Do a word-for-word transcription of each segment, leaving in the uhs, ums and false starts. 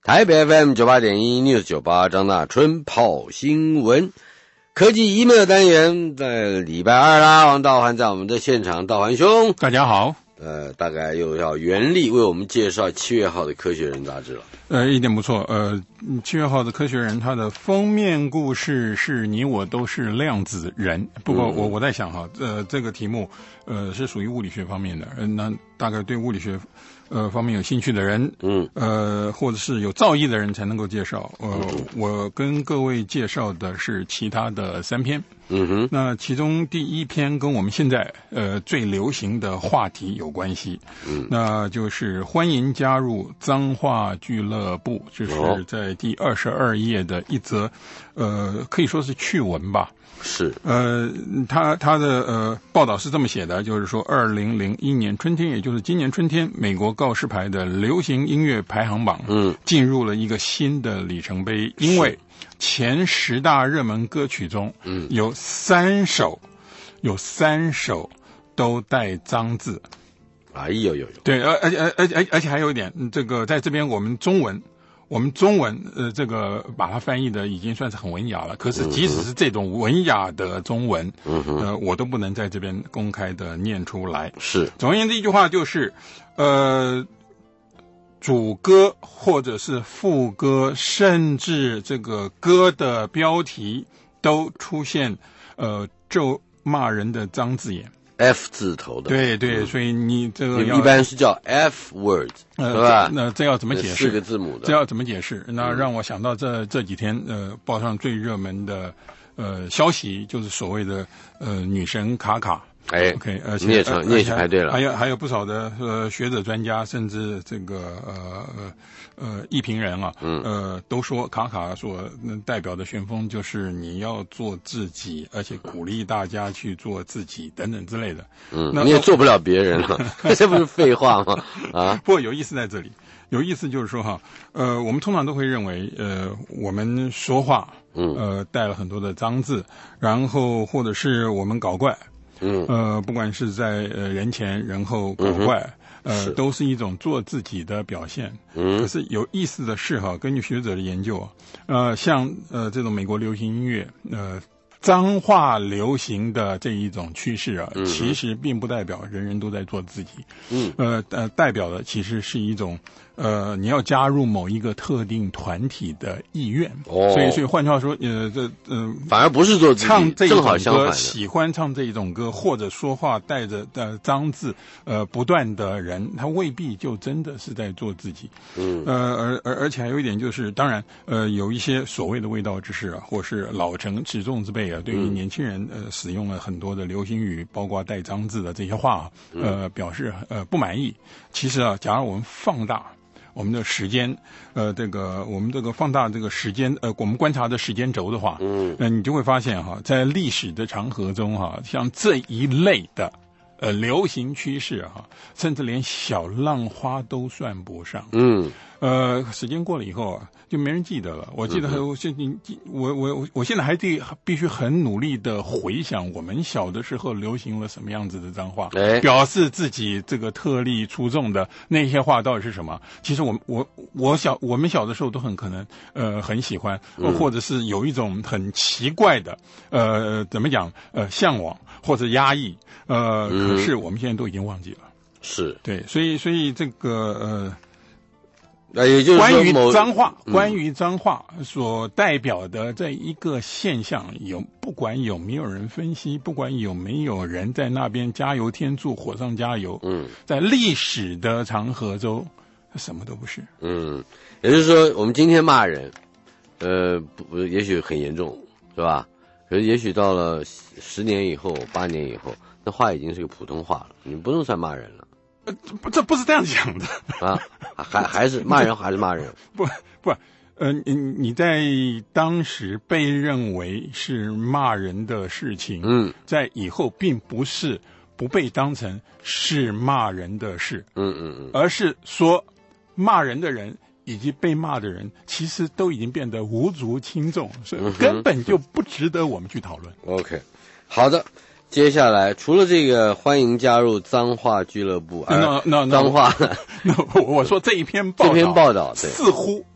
台北 F M 九八点一 News 九八张大春泡新闻科技 email 单元，在礼拜二啦，王道涵在我们的现场，道涵兄， 大家好。 呃，大概又要袁立为我们介绍七月号的科学人杂志了。 呃，一点不错。呃，七月号的科学人，它的封面故事是你我都是量子人。不过我我在想哈，呃，这个题目呃是属于物理学方面的，呃，那大概对物理学呃方面有兴趣的人，嗯，呃，或者是有造诣的人才能够介绍。呃，嗯、我跟各位介绍的是其他的三篇。嗯哼，那其中第一篇跟我们现在呃最流行的话题有关系，嗯，那就是欢迎加入脏话俱乐部，这是在第二十二页的一则，呃，可以说是趣闻吧。 是， 呃，他他的呃报道是这么写的，就是说，二零零一年春天，也就是今年春天，美国告示牌的流行音乐排行榜，嗯，进入了一个新的里程碑，因为前十大热门歌曲中，嗯，有三首，有三首都带脏字。 哎呦呦呦！ 对，而而且而且而且还有一点，这个在这边我们中文。我们中文呃，这个把它翻译的已经算是很文雅了。可是即使是这种文雅的中文，嗯、呃，我都不能在这边公开的念出来。 是， 总而言之，一句话就是，呃，主歌或者是副歌，甚至这个歌的标题都出现呃咒骂人的脏字眼。 F 字头的， 对对，所以你这个一般是叫 F word， 呃， 是吧？ 那这要怎么解释？ 四个字母的， 这要怎么解释？那让我想到这这几天呃，报上最热门的呃消息，就是所谓的呃女神卡卡。 哎 ，OK， 而且你也成，你也去排队了。 还有还有不少的呃学者专家，甚至这个呃呃呃艺评人啊，嗯，呃都说卡卡所代表的旋风就是你要做自己，而且鼓励大家去做自己等等之类的。 嗯，那你也做不了别人了，这不是废话吗？啊， 不过有意思在这里，有意思就是说哈，呃，我们通常都会认为，呃，我们说话，嗯，呃，带了很多的脏字，然后或者是我们搞怪。嗯，呃，不管是在呃人前人后搞怪，嗯、呃，都是一种做自己的表现。嗯，可是有意思的是哈，根据学者的研究，呃，像呃这种美国流行音乐，呃，脏话流行的这一种趋势啊，嗯、其实并不代表人人都在做自己。嗯，呃呃，代表的其实是一种。呃，你要加入某一个特定团体的意愿，哦，所以所以换句话说，呃，这嗯、呃， 反而不是做自己， 唱这一种歌， 喜欢唱这一种歌，或者说话带着呃脏字，呃，不断的人，他未必就真的是在做自己。嗯，呃，而而而且还有一点就是，当然，呃，有一些所谓的味道之士啊，或是老成持重之辈啊，对于年轻人呃使用了很多的流行语，包括带脏字的这些话，呃，表示呃不满意。其实啊，假如我们放大。我们的时间，呃，这个我们这个放大这个时间，呃，我们观察的时间轴的话，嗯，呃，你就会发现哈，在历史的长河中哈，像这一类的呃流行趋势哈，甚至连小浪花都算不上，嗯，呃，时间过了以后啊，就没人记得了。我记得，我现我我我现在还得必须很努力的回想我们小的时候流行了什么样子的脏话，哎，表示自己这个特立出众的那些话到底是什么？其实我我我小我们小的时候都很可能呃很喜欢，或者是有一种很奇怪的呃怎么讲呃向往或者压抑，呃，可是我们现在都已经忘记了。 是对，所以所以这个呃。 呃，也就是关于脏话，嗯、关于脏话所代表的这一个现象，有不管有没有人分析，不管有没有人在那边加油添醋，火上加油，嗯，在历史的长河中，什么都不是。 嗯，也就是说，我们今天骂人，呃，不，也许很严重，是吧？可是也许到了十年以后、八年以后，那话已经是个普通话了，你不能算骂人了。 呃，不，这不是这样讲的啊，还还是骂人还是骂人？ 不不，呃，你你在当时被认为是骂人的事情，嗯，在以后并不是不被当成是骂人的事，嗯嗯嗯，而是说骂人的人以及被骂的人，其实都已经变得无足轻重，所以根本就不值得我们去讨论。 OK， 好的。接下来，除了这个，欢迎加入脏话俱乐部。 那那脏话， 那我说这一篇报道， 这篇报道似乎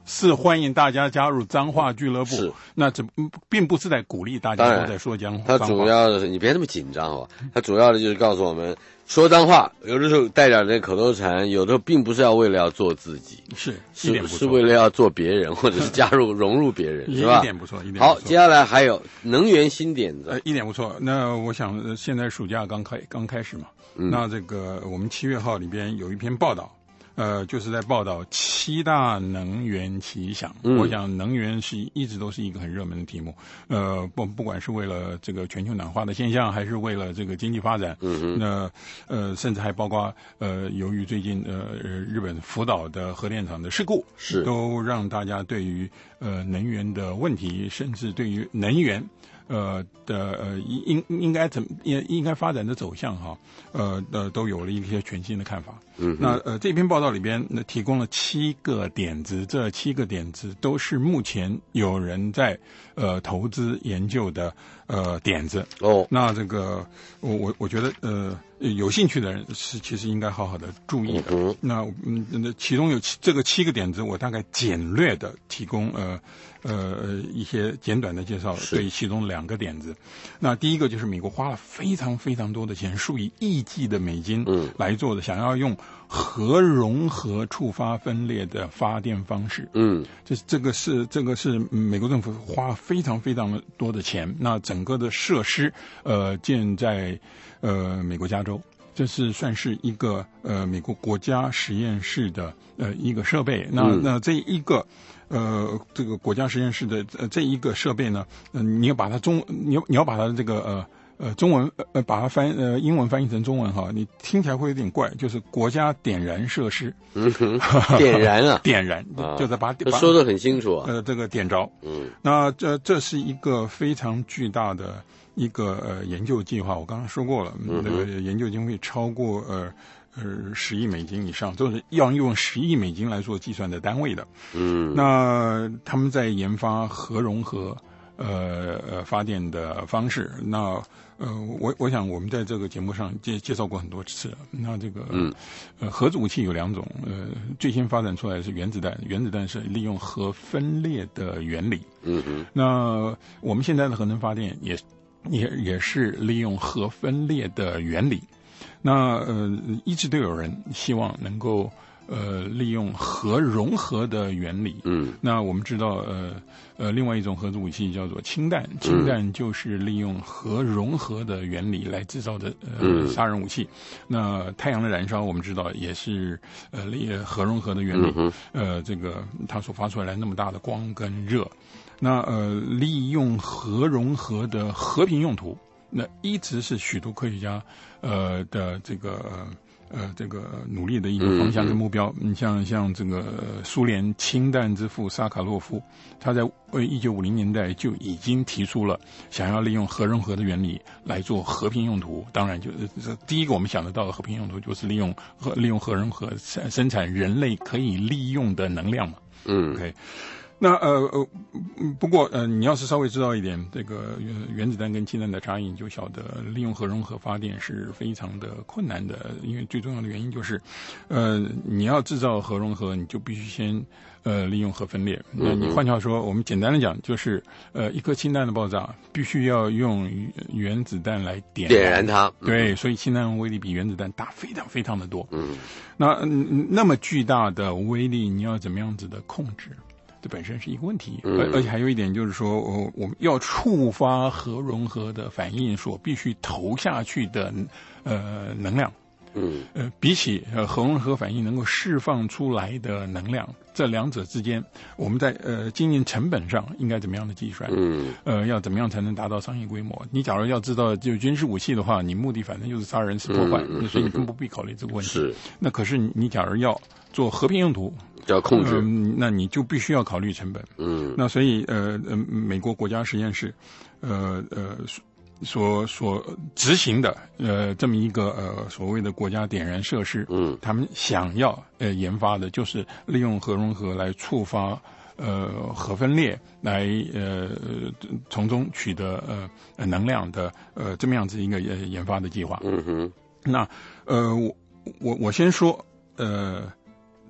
是欢迎大家加入脏话俱乐部。 是， 那这并不是在鼓励大家都在说脏话。 它主要的是你别那么紧张好吧？它主要的就是告诉我们，说脏话有的时候带点这口头禅，有的时候并不是要为了要做自己， 是是是为了要做别人，或者是加入融入别人，是吧？ 一点不错，一点不错。 好，接下来还有能源新点子， 呃，一点不错。那我想，呃、现在暑假刚开刚开始嘛，嗯、那这个我们七月号里边有一篇报道。呃，就是在报道七大能源奇想。嗯、我想能源是一直都是一个很热门的题目。呃，不不管是为了这个全球暖化的现象，还是为了这个经济发展，嗯那呃，甚至还包括呃，由于最近呃日本福岛的核电厂的事故， 是都让大家对于呃能源的问题，甚至对于能源。呃的呃应应该怎应应该发展的走向哈，呃呃都有了一些全新的看法。嗯，那呃这篇报道里边呢提供了七个点子，这七个点子都是目前有人在呃投资研究的呃点子。哦，那这个我我我觉得呃有兴趣的人是其实应该好好的注意的。嗯，那嗯那其中有七这个七个点子，我大概简略的提供呃。呃，一些简短的介绍，对其中两个点子。那第一个就是美国花了非常非常多的钱，数以亿计的美金来做的，嗯、想要用核融合触发分裂的发电方式。嗯，这这个是这个是美国政府花非常非常多的钱。那整个的设施，呃，建在呃美国加州。这是算是一个呃美国国家实验室的呃一个设备。那、嗯、那这一个呃这个国家实验室的呃这一个设备呢，呃、你要把它中你要你要把它这个呃呃中文呃把它翻呃英文翻译成中文哈，你听起来会有点怪，就是国家点燃设施。嗯哼， 点燃啊， 点燃，就是把它说得很清楚啊。 呃，这个点着。嗯，那这这是一个非常巨大的。一个呃研究计划，我刚刚说过了，那个、嗯、研究经费超过呃呃十亿美金以上，都是要用十亿美金来做计算的单位的。嗯，那他们在研发核融合呃呃发电的方式。那呃我我想我们在这个节目上介介绍过很多次了。那这个嗯呃核子武器有两种，呃最先发展出来的是原子弹，原子弹是利用核分裂的原理。嗯嗯，那我们现在的核能发电也。也也是利用核分裂的原理，那呃一直都有人希望能够呃利用核融合的原理。嗯，那我们知道呃呃另外一种核子武器叫做氢弹，氢弹就是利用核融合的原理来制造的呃杀人武器。那太阳的燃烧我们知道也是呃利核融合的原理，呃这个它所发出来那么大的光跟热。那呃，利用核融合的和平用途，那一直是许多科学家呃的这个呃这个努力的一个方向跟目标。你、嗯、像像这个苏联氢弹之父萨卡洛夫，他在呃一九五零年代就已经提出了想要利用核融合的原理来做和平用途。当然就，就是第一个我们想得到的和平用途就是利用核利用核融合生产人类可以利用的能量嘛。嗯 ，OK。那呃呃，不过呃，你要是稍微知道一点这个原子弹跟氢弹的差异，你就晓得利用核融合发电是非常的困难的。因为最重要的原因就是，呃，你要制造核融合，你就必须先呃利用核分裂。那你换句话说，我们简单的讲，就是呃一颗氢弹的爆炸必须要用原子弹来点点燃它。 对，所以氢弹威力比原子弹大非常非常的多。嗯，那那么巨大的威力，你要怎么样子的控制？这本身是一个问题，而而且还有一点就是说，我我们要触发核融合的反应所必须投下去的呃能量，嗯，呃，比起呃核融合反应能够释放出来的能量，这两者之间，我们在呃经营成本上应该怎么样的计算？嗯，呃，要怎么样才能达到商业规模？你假如要知道就军事武器的话，你目的反正就是杀人是破坏，嗯、所以你更不必考虑这个问题。是，那可是你假如要做和平用途。 要控制、 嗯，那你就必须要考虑成本。嗯，那所以呃呃，美国国家实验室，呃呃所所执行的呃这么一个呃所谓的国家点燃设施，嗯，他们想要呃研发的就是利用核融合来触发呃核分裂，来呃从中取得呃能量的呃这么样子一个呃研发的计划。嗯哼，那呃我我我先说呃。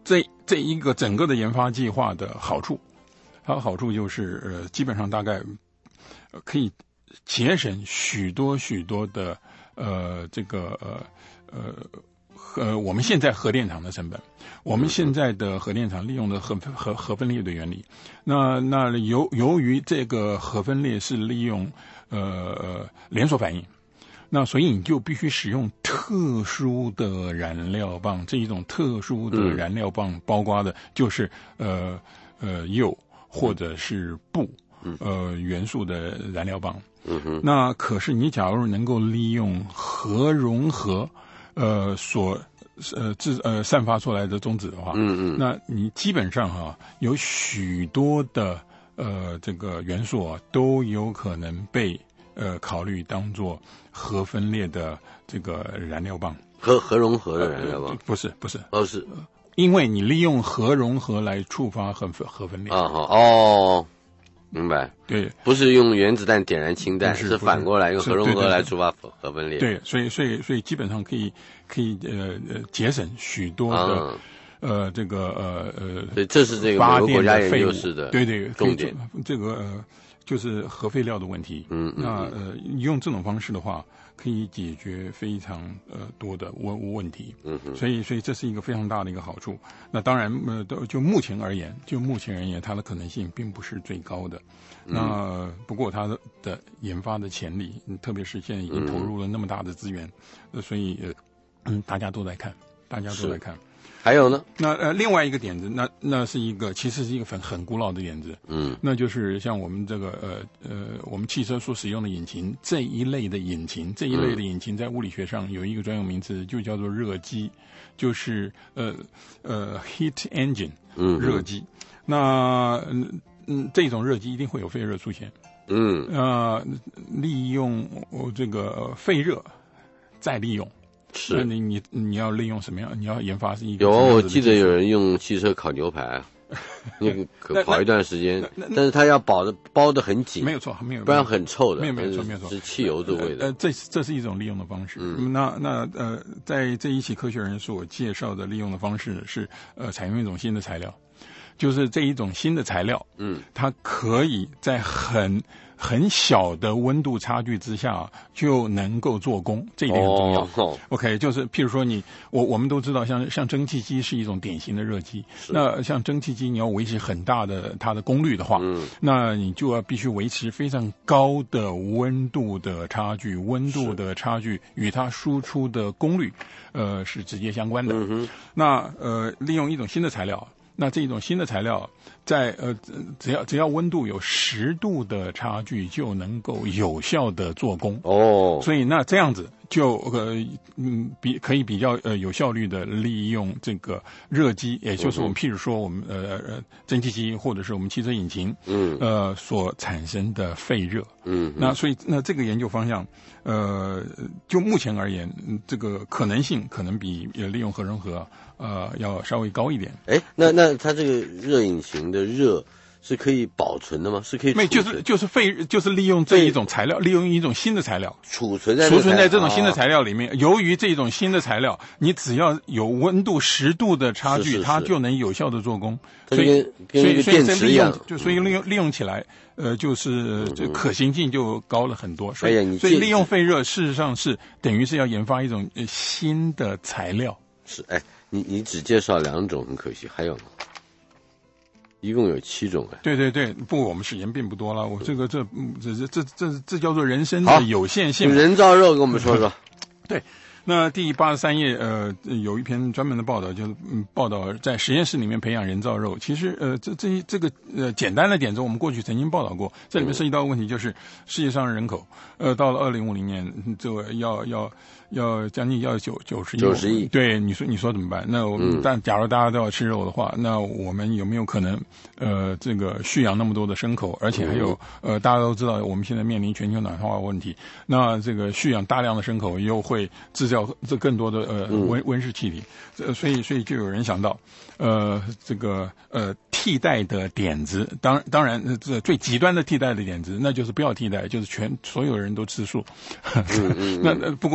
这这一个整个的研发计划的好处，它的好处就是呃，基本上大概、呃、可以节省许多许多的呃这个呃呃呃我们现在核电厂的成本。我们现在的核电厂利用的核核核分裂的原理，那那由由于这个核分裂是利用呃呃连锁反应，那所以你就必须使用特殊的燃料棒。这一种特殊的燃料棒包括的就是呃呃铀或者是钚呃元素的燃料棒。 嗯哼。 那可是你假如能够利用核融合呃所呃，自呃散发出来的中子的话， 嗯嗯， 那你基本上哈、啊、有许多的呃这个元素啊都有可能被呃考虑当做核分裂的这个燃料棒， 核核融合的燃料棒、 呃、不是不是， 哦是， 因为你利用核融合来触发核核分裂啊好哦。明白， 对， 不是用原子弹点燃氢弹， 是是反过来用核融合来触发核分裂。 对，所以所以所以基本上可以可以呃呃节省许多的、啊、呃这个呃呃， 对，这是这个美国国家研究室的对对重点。 这个呃就是核废料的问题。 嗯嗯， 那呃用这种方式的话，可以解决非常呃多的问问题。 嗯哼， 所以所以这是一个非常大的一个好处。那当然呃就目前而言，就目前而言，它的可能性并不是最高的。那不过它的的研发的潜力，特别是现在已经投入了那么大的资源，呃、所以呃嗯大家都在看，大家都在看。 还有呢？ 那呃，另外一个点子，那那是一个其实是一个很很古老的点子， 嗯， 那就是像我们这个呃呃，我们汽车所使用的引擎这一类的引擎，这一类的引擎在物理学上有一个专有名词，就叫做热机，就是呃呃 heat engine， 嗯， 热机。那嗯嗯，这种热机一定会有废热出现， 嗯， 呃，利用这个废热再利用。 是， 那你你你要利用什么样？你要研发是一个有，我记得有人用汽车烤牛排，那个可烤一段时间，但是它要包的包得很紧， 没有错，没有， 不然很臭的， 没有没有错，没有错， 是汽油的味道。 呃，这这是一种利用的方式。嗯，那那呃，在这一期科学人所介绍的利用的方式是呃，采用一种新的材料，就是这一种新的材料，嗯，它可以在很很小的温度差距之下就能够做功，这一点很重要。 哦、 OK， 就是譬如说你我我们都知道像，像蒸汽机是一种典型的热机。那像蒸汽机，你要维持很大的它的功率的话，嗯，那你就要必须维持非常高的温度的差距，温度的差距与它输出的功率，呃，是直接相关的。 嗯哼， 那呃，利用一种新的材料。那这种新的材料在呃只要只要温度有十度的差距就能够有效的做功哦， 所以那这样子就呃嗯比可以比较呃有效率的利用这个热机，也就是我们譬如说我们呃呃蒸汽机或者是我们汽车引擎嗯呃所产生的废热嗯，那所以那这个研究方向呃就目前而言，这个可能性可能比呃利用核融合呃要稍微高一点。 哎，那那它这个热引擎的热是可以保存的吗？是可以储存？ 没，就是就是废，就是利用这一种材料，利用一种新的材料储存在储存在这种新的材料里面。哦、由于这种新的材料，你只要有温度十度的差距， 是是是它就能有效的做功。 所以所以所以电池一样， 就所以利用利用起来，呃，就是就可行性就高了很多。所以、 哎呀、 所以利用废热，事实上是等于是要研发一种新的材料。 是，哎，你你只介绍两种，很可惜，还有呢？一共有七种哎， 对对对，不过我们时间并不多了，我这个这这这这这这叫做人生的有限性。 人造肉跟我们说说。 对，那第八十三页呃有一篇专门的报道，就是嗯报道在实验室里面培养人造肉。其实呃这这这个呃简单的点子我们过去曾经报道过，这里面涉及到的问题就是世界上人口呃到了二零五零年这个要要。要将近要九九十亿， 九十亿， 对，你说你说怎么办？那我们、嗯、但假如大家都要吃肉的话，那我们有没有可能呃这个蓄养那么多的生口，而且还有、嗯、呃大家都知道我们现在面临全球暖化问题，那这个蓄养大量的生口又会制造这更多的呃温温室气体，呃所以所以就有人想到呃这个呃替代的点子，当当然这最极端的替代的点子，那就是不要替代，就是全所有人都吃素。 嗯嗯那不过呃这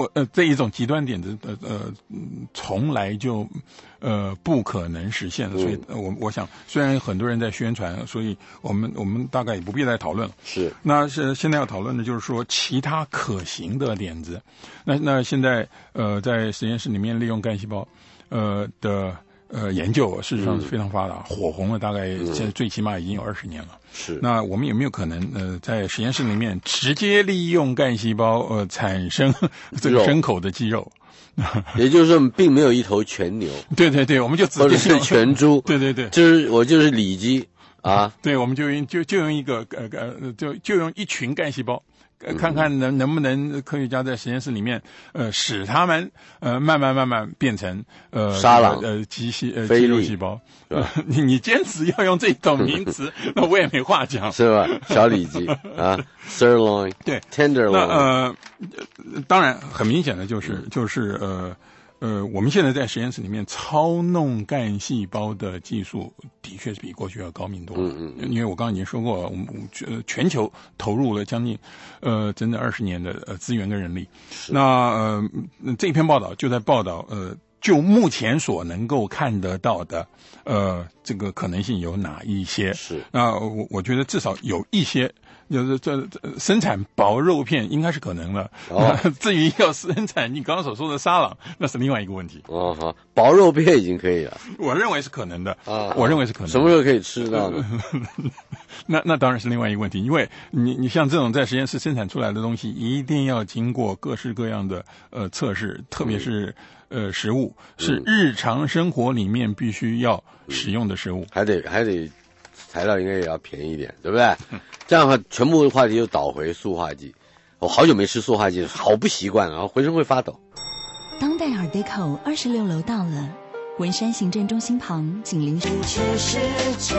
这一种极端点子呃呃从来就呃不可能实现的，所以我我想虽然很多人在宣传，所以我们我们大概也不必再讨论了。 是， 那是现在要讨论的就是说其他可行的点子。那那现在呃在实验室里面利用干细胞呃的呃研究事实上是非常发达，嗯、火红了大概现在最起码已经有二十年了。 是， 那我们有没有可能呃在实验室里面直接利用干细胞呃产生这个牲口的肌肉？ 也就是说，并没有一头全牛。 对对对，我们就直接或者是全猪。 对对对， 就是我就是里脊啊。 对，我们就用就就用一个呃呃就就用一群干细胞。呃、看看能能不能科学家在实验室里面，呃，使他们呃慢慢慢慢变成呃沙朗呃肌细呃肌肉细胞。呃、你你坚持要用这种名词，那我也没话讲， 是吧？小里脊啊 ，sirloin， 对 ，tenderloin。 那呃，当然很明显的就是就是呃。呃，我们现在在实验室里面操弄干细胞的技术，的确是比过去要高明多了。 嗯嗯， 因为我刚刚已经说过了，我们全球投入了将近呃整整二十年的呃资源跟人力。那呃这一篇报道就在报道呃就目前所能够看得到的呃这个可能性有哪一些？ 是。 那我我觉得至少有一些。就是这生产薄肉片应该是可能的，哦、至于要生产你刚刚所说的沙朗，那是另外一个问题。 哦，好，薄肉片已经可以了， 我认为是可能的啊， 我认为是可能的。 什么时候可以吃到呢？ 那那当然是另外一个问题，因为你你像这种在实验室生产出来的东西，一定要经过各式各样的呃测试，特别是、嗯、呃食物是日常生活里面必须要使用的食物， 嗯、还得还得材料应该也要便宜一点，对不对？嗯这样的话，全部话题又倒回塑化剂。我好久没吃塑化剂了，好不习惯啊，浑身会发抖。 当代尔迪口二十六楼到了，文山行政中心旁，紧邻全世界。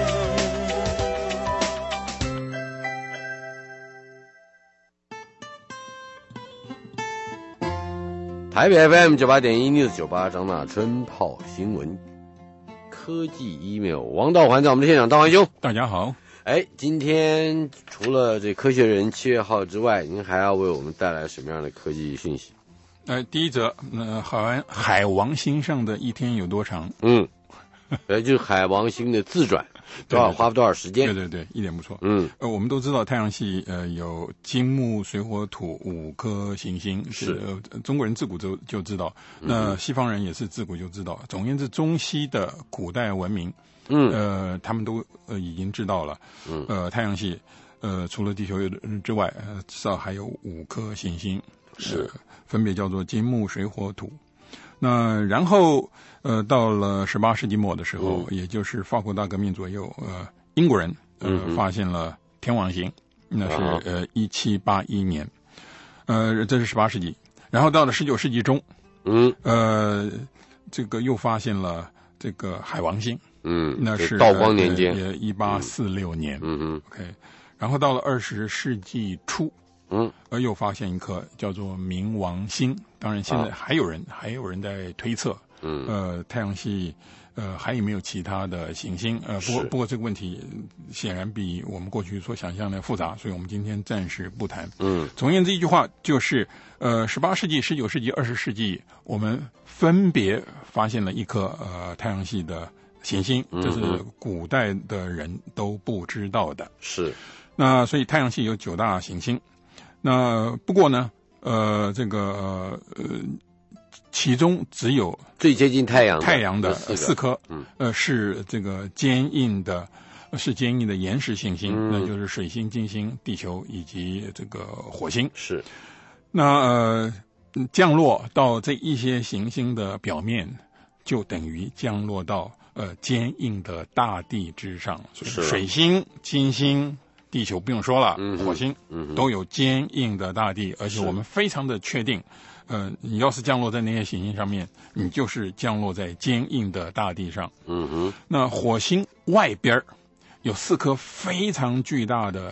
台北 F M 九八点一 News 九八张大春泡新闻，科技 email 王道环在我们的现场，道环兄， 大家好。 哎，今天除了这科学人七月号之外，您还要为我们带来什么样的科技讯息？ 呃，第一则，呃，海海王星上的一天有多长？ 嗯，呃，就是海王星的自转，多少花多少时间？ 对对对，一点不错。 嗯， 呃，我们都知道太阳系呃有金木水火土五颗行星， 是、 呃、中国人自古就就知道，那西方人也是自古就知道。总而言之，中西的古代文明。嗯，呃，他们都呃已经知道了，嗯，呃，太阳系，呃，除了地球之外，呃，至少还有五颗行星， 是、 呃、分别叫做金木水火土。那然后，呃，到了十八世纪末的时候，嗯、也就是法国大革命左右，呃，英国人呃、嗯、发现了天王星，那是、啊、呃一七八一年，呃，这是十八世纪。然后到了十九世纪中， 嗯， 呃，这个又发现了这个海王星。 嗯， 那是道光年间， 也一八四六年。 嗯嗯 ，OK。然后到了二十世纪初， 嗯， 而又发现一颗叫做冥王星。当然，现在还有人、啊、还有人在推测， 嗯， 呃，太阳系呃还有没有其他的行星？呃，不过不过这个问题显然比我们过去所想象的复杂，所以我们今天暂时不谈。 嗯， 总而言之，一句话就是，呃，十八世纪、十九世纪、二十世纪，我们分别发现了一颗呃太阳系的行星，这是古代的人都不知道的。 是， 那所以太阳系有九大行星。那不过呢，呃，这个呃，其中只有最接近太阳太阳的四颗， 嗯， 呃，是这个坚硬的，是坚硬的岩石行星， 嗯、 那就是水星、金星、地球以及这个火星。 是， 那呃，降落到这一些行星的表面，就等于降落到。呃，坚硬的大地之上，所以水星、金星、地球不用说了， 嗯、 火星、 嗯、 都有坚硬的大地，而且我们非常的确定，呃，你要是降落在那些行星上面，你就是降落在坚硬的大地上。 嗯哼。 那火星外边有四颗非常巨大的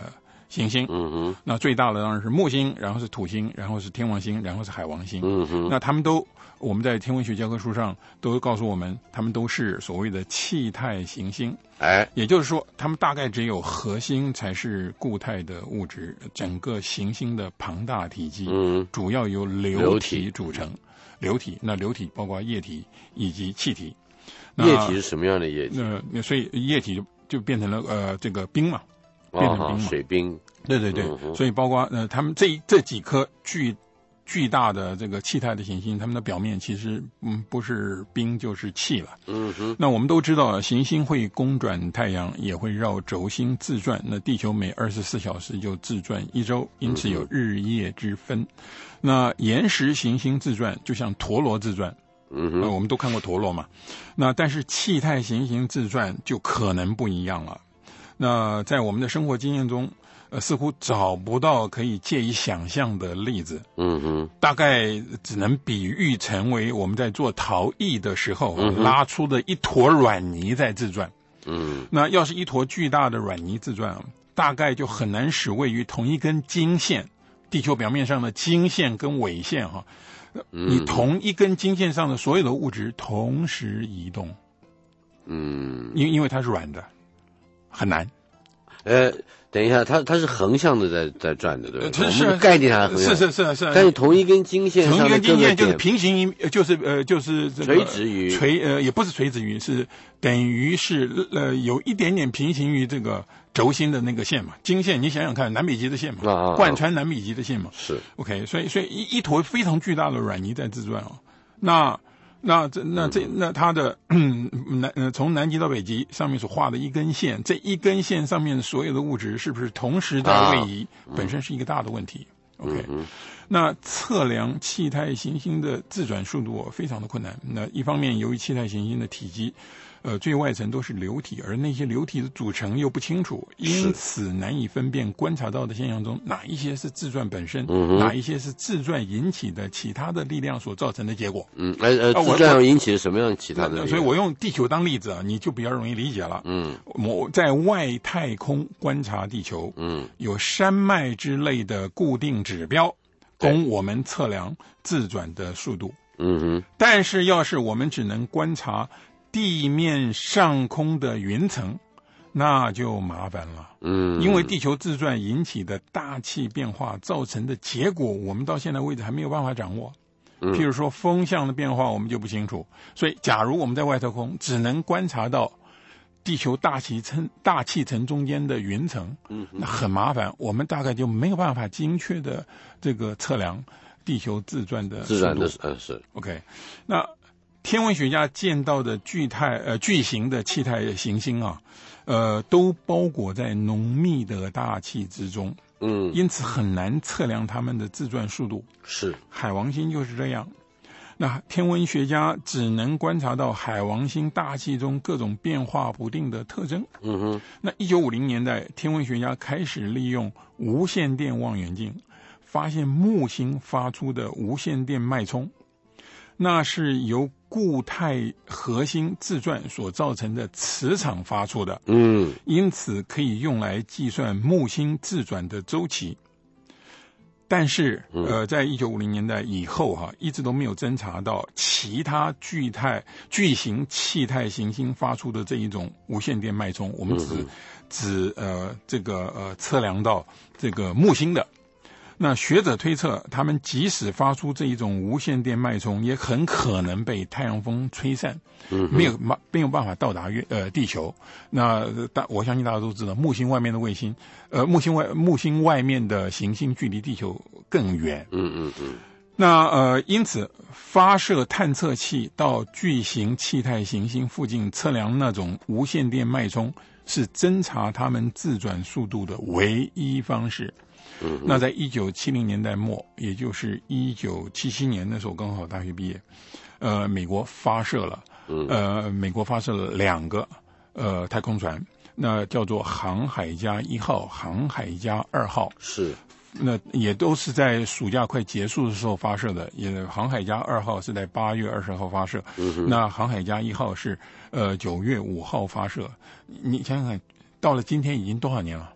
行星。 嗯哼， 那最大的当然是木星，然后是土星，然后是天王星，然后是海王星。 嗯哼， 那他们都我们在天文学教科书上都告诉我们，他们都是所谓的气态行星。 哎， 也就是说，它们大概只有核心才是固态的物质，整个行星的庞大体积， 嗯， 主要由流流体组成。流体，那流体包括液体以及气体。 液体是什么样的液体？ 那所以液体就就变成了呃这个冰嘛，变成冰嘛， 哦、水冰。 对对对，嗯、所以包括呃他们这这几颗巨巨大的这个气态的行星，它们的表面其实嗯不是冰就是气了。 嗯哼。 那我们都知道，行星会公转太阳，也会绕轴心自转。那地球每二十四小时就自转一周，因此有日夜之分。嗯、那岩石行星自转就像陀螺自转。 嗯哼， 呃，我们都看过陀螺嘛。那但是气态行星自转就可能不一样了。那在我们的生活经验中，呃，似乎找不到可以借以想象的例子。 嗯哼， 大概只能比喻成为我们在做陶艺的时候、 嗯、 拉出的一坨软泥在自转。 嗯， 那要是一坨巨大的软泥自转，大概就很难使位于同一根经线，地球表面上的经线跟纬线哈。你同一根经线上的所有的物质同时移动， 嗯， 因因为它是软的，很难。 呃，等一下，它它是横向的在在转的，对吧？ 是是我们概念上横向， 是是是是。 但是同一根经线上的同一根经线就是平行于，就是呃就是这个垂直于垂呃也不是垂直于，是等于是呃有一点点平行于这个轴心的那个线嘛，经线你想想看，南北极的线嘛， 啊啊贯穿南北极的线嘛， 是 OK， 所以所以一一坨非常巨大的软泥在自转哦，那那这那这那它的南呃从南极到北极上面所画的一根线，这一根线上面所有的物质是不是同时在位移，啊、本身是一个大的问题。OK，、嗯、那测量气态行星的自转速度、哦、非常的困难。那一方面，由于气态行星的体积，呃，最外层都是流体，而那些流体的组成又不清楚，因此难以分辨观察到的现象中哪一些是自转本身， 嗯、 哪一些是自转引起的其他的力量所造成的结果。 嗯，呃呃，自转引起了什么样其他的力量？ 所以我用地球当例子啊，你就比较容易理解了。嗯，我在外太空观察地球，嗯，有山脉之类的固定指标，供我们测量自转的速度。 嗯哼， 但是要是我们只能观察地面上空的云层，那就麻烦了。嗯，因为地球自转引起的大气变化造成的结果，我们到现在为止还没有办法掌握。嗯，譬如说风向的变化，我们就不清楚。所以，假如我们在外太空只能观察到地球大气层大气层中间的云层，嗯，那很麻烦，我们大概就没有办法精确的这个测量地球自转的速度。 自转的呃是 OK， 那。天文学家见到的巨态呃巨型的气态行星啊，呃，都包裹在浓密的大气之中，嗯，因此很难测量它们的自转速度。 是， 海王星就是这样。那天文学家只能观察到海王星大气中各种变化不定的特征。嗯哼。那一九五零年代，天文学家开始利用无线电望远镜，发现木星发出的无线电脉冲。那是由固态核心自转所造成的磁场发出的，嗯，因此可以用来计算木星自转的周期。但是，呃，在一九五零年代以后哈、啊，一直都没有侦查到其他巨态巨型气态行星发出的这一种无线电脉冲。我们只、嗯、只呃这个呃测量到这个木星的。那学者推测，他们即使发出这一种无线电脉冲，也很可能被太阳风吹散，嗯、没有没有办法到达月呃地球。那大我相信大家都知道，木星外面的卫星，呃木星外木星外面的行星距离地球更远。嗯嗯嗯。那呃，因此发射探测器到巨型气态行星附近测量那种无线电脉冲，是侦查它们自转速度的唯一方式。那在一九七零年代末，也就是一九七七年的时候，刚好大学毕业，呃，美国发射了，呃，美国发射了两个呃太空船，那叫做航海家一号、航海家二号，是，那也都是在暑假快结束的时候发射的。也航海家二号是在八月二十号发射，嗯、那航海家一号是呃九月五号发射。你想想看，到了今天已经多少年了？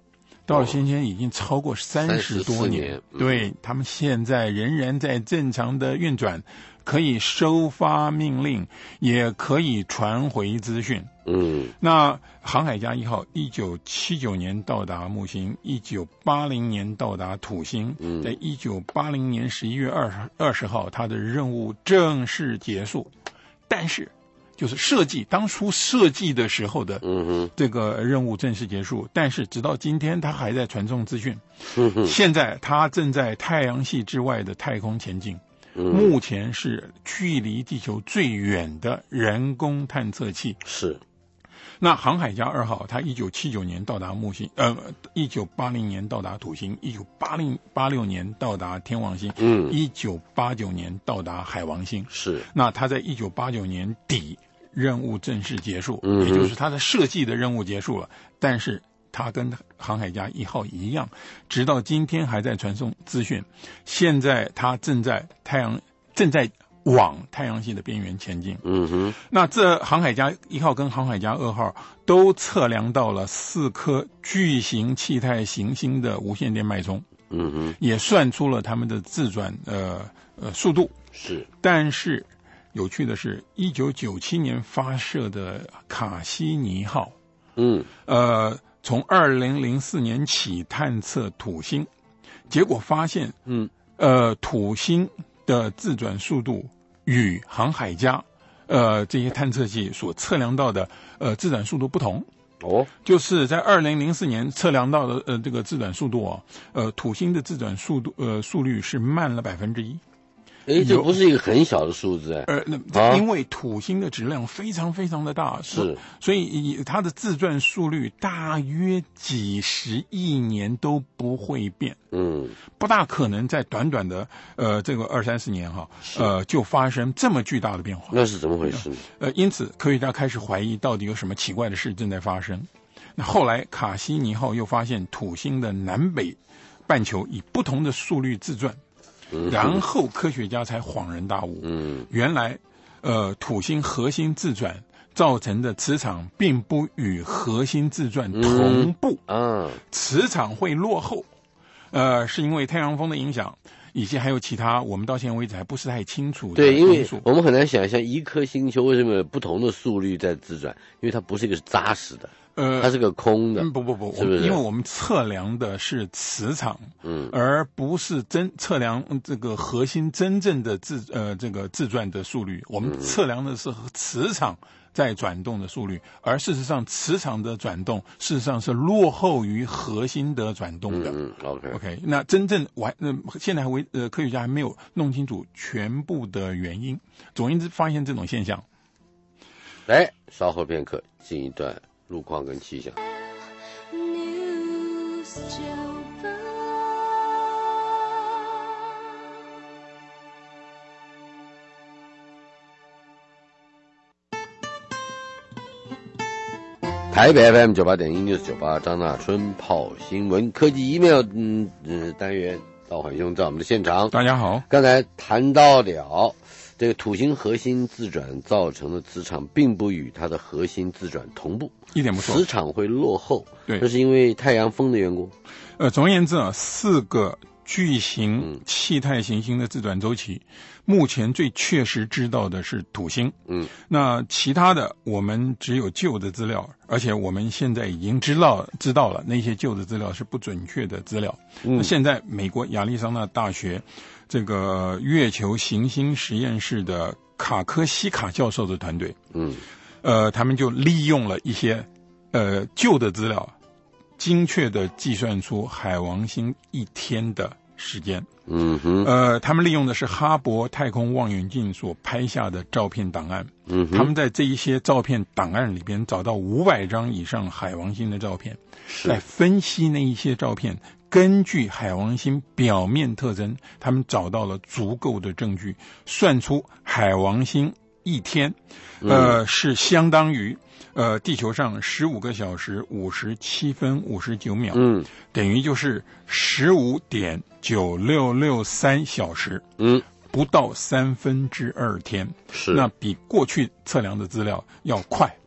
到了今天已经超过三十多年， 年嗯、 对，他们现在仍然在正常的运转，可以收发命令，也可以传回资讯。 嗯， 那航海家一号一九七九年到达木星，一九八零年到达土星， 嗯、 在一九八零年十一月二十二十号，它的任务正式结束。但是，就是设计当初设计的时候的这个任务正式结束，但是直到今天，它还在传送资讯。 嗯、 现在它正在太阳系之外的太空前进。目前是距离地球最远的人工探测器。 是。 那航海家二号，它一九七九年到达木星，呃，一九八零年到达土星，一九八零八六年到达天王星， 嗯， 一九八九年到达海王星。 是。 那它在一九八九年底任务正式结束， 嗯， 也就是它的设计的任务结束了，但是它跟航海家一号一样，直到今天还在传送资讯。现在它正在太阳正在往太阳系的边缘前进。 嗯哼， 那这航海家一号跟航海家二号都测量到了四颗巨型气态行星的无线电脉冲。 嗯哼， 也算出了他们的自转呃呃速度。 是， 但是有趣的是，一九九七年发射的卡西尼号， 嗯， 呃，从二零零四年起探测土星，结果发现， 嗯， 呃，土星的自转速度与航海家呃这些探测器所测量到的呃自转速度不同。 哦， 就是在二零零四年测量到的呃这个自转速度哦，呃土星的自转速度呃速率是慢了百分之一。 哎，这不是一个很小的数字哎。 呃，那因为土星的质量非常非常的大， 是， 所以它的自转速率大约几十亿年都不会变。 嗯， 不大可能在短短的呃这个二三十年哈，呃就发生这么巨大的变化。 那是怎么回事呢？ 呃，因此科学家开始怀疑到底有什么奇怪的事正在发生。那后来卡西尼号又发现土星的南北半球以不同的速率自转。然后科学家才恍然大悟， 嗯， 原来，呃，土星核心自转造成的磁场并不与核心自转同步， 嗯， 磁场会落后，呃，是因为太阳风的影响，以及还有其他我们到现在为止还不是太清楚的对，因为因素。 我们很难想象一颗星球为什么有不同的速率在自转，因为它不是一个扎实的。 呃， 它是个空的， 嗯、不不不， 是不是？ 因为我们测量的是磁场， 嗯， 而不是真测量这个核心真正的自呃这个自转的速率。我们测量的是磁场在转动的速率，而事实上磁场的转动事实上是落后于核心的转动的。 嗯 ，OK OK， 那真正完呃现在还为呃科学家还没有弄清楚全部的原因。总而言之，发现这种现象。 来，稍后片刻进一段路况跟气象。台北 F M 九八点一 News 九八张大春泡新闻科技 email 嗯嗯单元，道缓兄在我们的现场。 大家好， 刚才谈到了这个土星核心自转造成的磁场并不与它的核心自转同步， 一点不错， 磁场会落后。 对， 这是因为太阳风的缘故。 呃，总而言之啊，四个巨型气态行星的自转周期，嗯、目前最确实知道的是土星。 嗯， 那其他的我们只有旧的资料，而且我们现在已经知道知道了那些旧的资料是不准确的资料。嗯，那现在美国亚利桑那大学这个月球行星实验室的卡科西卡教授的团队， 嗯， 呃，他们就利用了一些呃旧的资料，精确的计算出海王星一天的时间。 嗯哼， 呃，他们利用的是哈勃太空望远镜所拍下的照片档案。 嗯哼， 他们在这一些照片档案里边找到五百张以上海王星的照片，来分析那一些照片。根据海王星表面特征，他们找到了足够的证据，算出海王星一天，呃，嗯、是相当于呃地球上十五个小时五十七分五十九秒， 嗯， 等于就是十五点九六六三小时， 嗯， 不到三分之二天， 是， 那比过去测量的资料要快。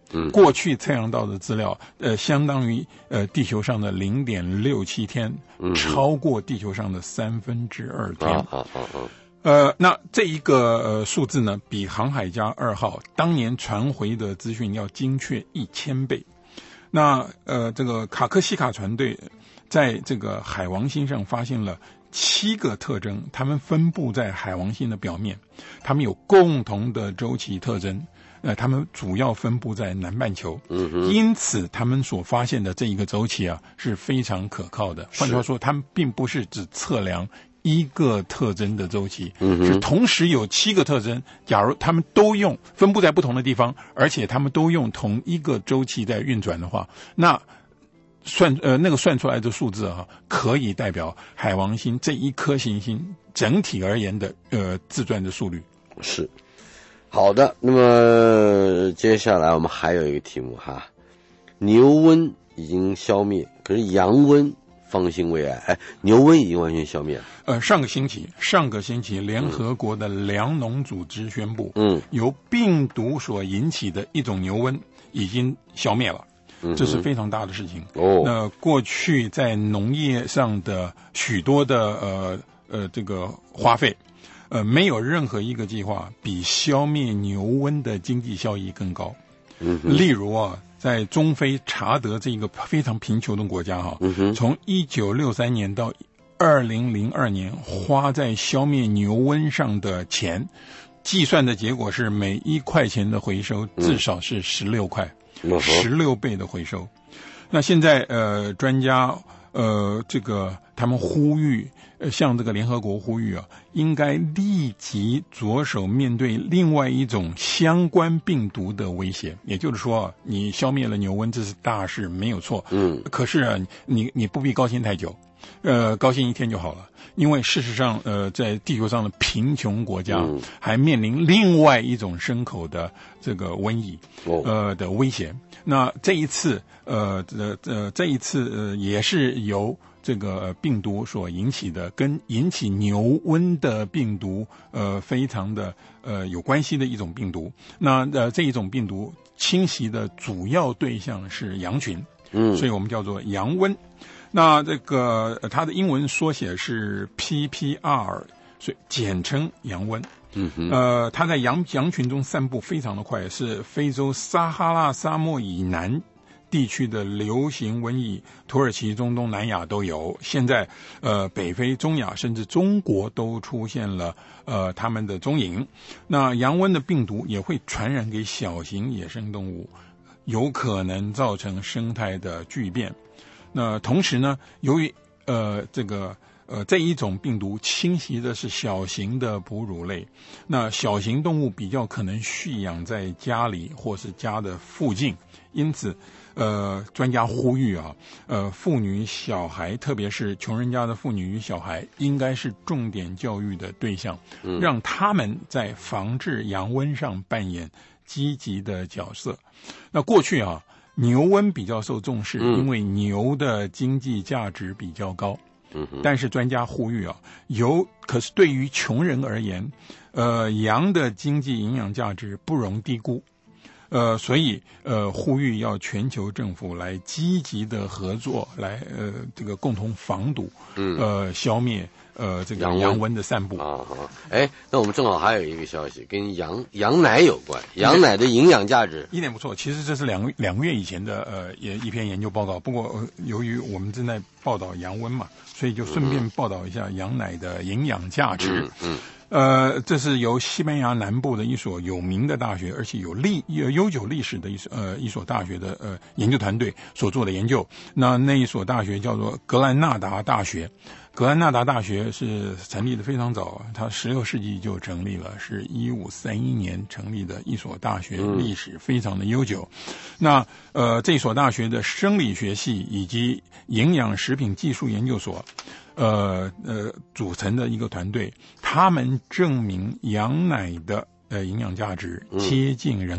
嗯，过去测量到的资料，呃，相当于呃地球上的零点六七天，嗯，超过地球上的三分之二天。啊啊啊啊！呃，那这一个呃数字呢，比航海家二号当年传回的资讯要精确一千倍。那呃，这个卡科西卡船队在这个海王星上发现了七个特征，它们分布在海王星的表面，它们有共同的周期特征，呃，它们主要分布在南半球，嗯哼，因此他们所发现的这一个周期啊是非常可靠的。换句话说，他们并不是只测量一个特征的周期，嗯哼，是同时有七个特征，假如他们都用分布在不同的地方，而且他们都用同一个周期在运转的话，那算呃那个算出来的数字啊，可以代表海王星这一颗行星整体而言的呃自转的速率。 是，好的。那么接下来我们还有一个题目哈，牛瘟已经消灭，可是羊瘟方兴未艾。哎，牛瘟已经完全消灭了。 呃，上个星期，上个星期，联合国的粮农组织宣布，嗯，由病毒所引起的一种牛瘟已经消灭了。这是非常大的事情。哦，那过去在农业上的许多的呃呃这个花费，呃，没有任何一个计划比消灭牛瘟的经济效益更高。嗯，例如啊，在中非查德这一个非常贫穷的国家哈，嗯，从一九六三年到二零零二年，花在消灭牛瘟上的钱，计算的结果是每一块钱的回收至少是十六块。十六倍的回收。那现在呃，专家呃，这个他们呼吁，呃，向这个联合国呼吁啊，应该立即着手面对另外一种相关病毒的威胁。也就是说，你消灭了牛瘟，这是大事，没有错。嗯。可是啊，你你不必高兴太久，呃，高兴一天就好了。因为事实上，呃，在地球上的贫穷国家还面临另外一种牲口的这个瘟疫，呃的威胁。那这一次，呃呃呃，这一次呃也是由这个病毒所引起的，跟引起牛瘟的病毒呃非常的呃有关系的一种病毒。那呃这一种病毒侵袭的主要对象是羊群，嗯，所以我们叫做羊瘟。那这个它的英文缩写是 P P R， 所以简称羊瘟。嗯哼，呃，它在羊羊群中散布非常的快，是非洲撒哈拉沙漠以南地区的流行瘟疫，土耳其、中东、南亚都有。现在，呃，北非、中亚甚至中国都出现了呃它们的踪影。那羊瘟的病毒也会传染给小型野生动物，有可能造成生态的巨变。那同时呢，由于呃这个呃这一种病毒侵袭的是小型的哺乳类，那小型动物比较可能蓄养在家里或是家的附近，因此呃专家呼吁啊，呃妇女小孩，特别是穷人家的妇女与小孩，应该是重点教育的对象，嗯，让他们在防治羊瘟上扮演积极的角色。那过去啊，牛瘟比较受重视，因为牛的经济价值比较高。嗯，但是专家呼吁啊，有可是对于穷人而言，呃，羊的经济营养价值不容低估。呃，所以呃，呼吁要全球政府来积极的合作，来呃这个共同防堵，嗯，呃消灭呃这个羊瘟的散布啊。哎，那我们正好还有一个消息跟羊羊奶有关，羊奶的营养价值一点不错。其实这是两个两个月以前的呃也一篇研究报告，不过、呃、由于我们正在报道羊瘟嘛，所以就顺便报道一下羊奶的营养价值。嗯。嗯呃，这是由西班牙南部的一所有名的大学，而且有历有悠久历史的一所呃一所大学的呃研究团队所做的研究。那那一所大学叫做格兰纳达大学。格兰纳达大学是成立的非常早，它十六世纪就成立了，是一五三一年成立的一所大学，历史非常的悠久。那呃这所大学的生理学系以及营养食品技术研究所呃呃组成的一个团队，他们证明羊奶的呃营养价值接近人奶。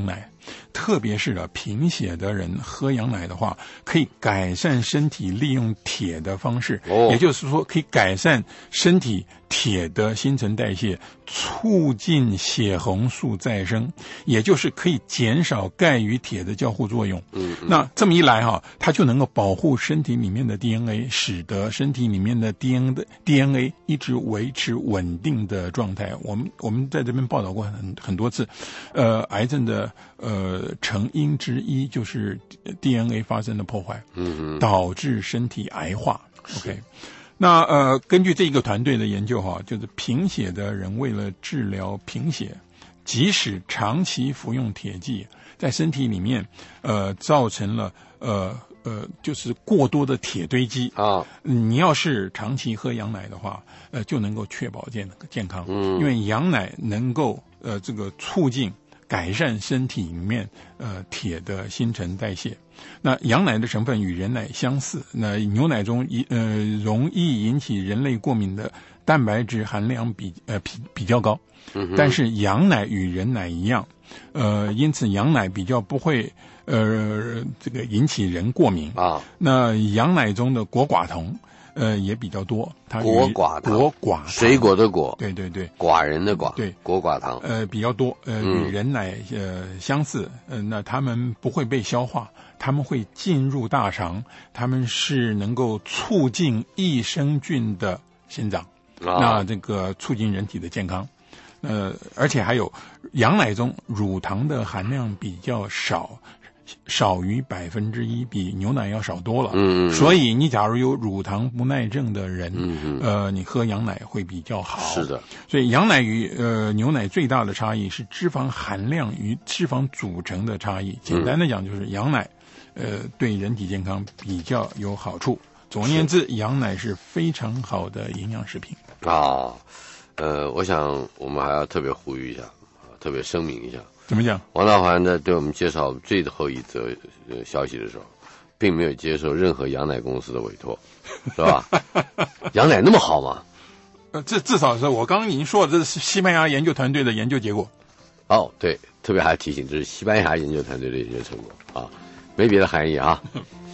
特别是啊贫血的人喝羊奶的话，可以改善身体利用铁的方式， 哦、 也就是说可以改善身体铁的新陈代谢，促进血红素再生，也就是可以减少钙与铁的交互作用。 嗯，嗯那这么一来哈，它就能够保护身体里面的 D N A， 使得身体里面的 D N A 的 D N A 一直维持稳定的状态。我们我们在这边报道过很很多次，呃，癌症的呃成因之一就是 D N A 发生的破坏， 嗯嗯， 导致身体癌化。OK。那呃，根据这个团队的研究哈，就是贫血的人为了治疗贫血，即使长期服用铁剂，在身体里面呃造成了呃呃就是过多的铁堆积啊。 你要是长期喝羊奶的话，呃就能够确保健健康， 嗯， 因为羊奶能够呃这个促进改善身体里面呃铁的新陈代谢。那羊奶的成分与人奶相似，那牛奶中一呃容易引起人类过敏的蛋白质含量比呃比比较高， 嗯， 但是羊奶与人奶一样，呃因此羊奶比较不会呃这个引起人过敏啊。 那羊奶中的果寡酮呃，也比较多。它果寡糖， 果寡糖， 水果的果， 对对对， 寡人的寡， 对， 果寡糖， 呃，比较多，呃， 嗯、 与人奶呃相似，呃，那它们不会被消化，它们会进入大肠，它们是能够促进益生菌的生长， 啊、 那这个促进人体的健康。呃，而且还有羊奶中乳糖的含量比较少。少于百分之一，比牛奶要少多了。 嗯， 所以你假如有乳糖不耐症的人， 嗯呃，你喝羊奶会比较好。 是的， 所以羊奶与呃牛奶最大的差异是脂肪含量与脂肪组成的差异。简单的讲，就是羊奶，呃，对人体健康比较有好处。总而言之，羊奶是非常好的营养食品啊。呃，我想我们还要特别呼吁一下，特别声明一下。 怎么讲？ 王大环呢，对我们介绍最后一则呃消息的时候，并没有接受任何羊奶公司的委托，是吧？羊奶那么好吗？ 呃，这至少是我刚刚已经说了，这是西班牙研究团队的研究结果。 哦，对，特别还提醒，这是西班牙研究团队的研究成果啊，没别的含义啊。